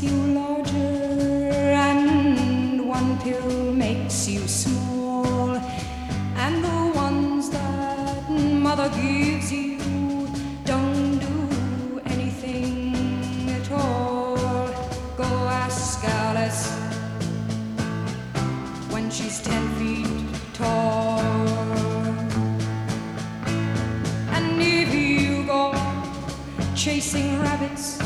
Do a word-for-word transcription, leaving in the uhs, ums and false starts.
you larger, and one pill makes you small, and the ones that mother gives you don't do anything at all. Go ask Alice when she's ten feet tall. And if you go chasing rabbits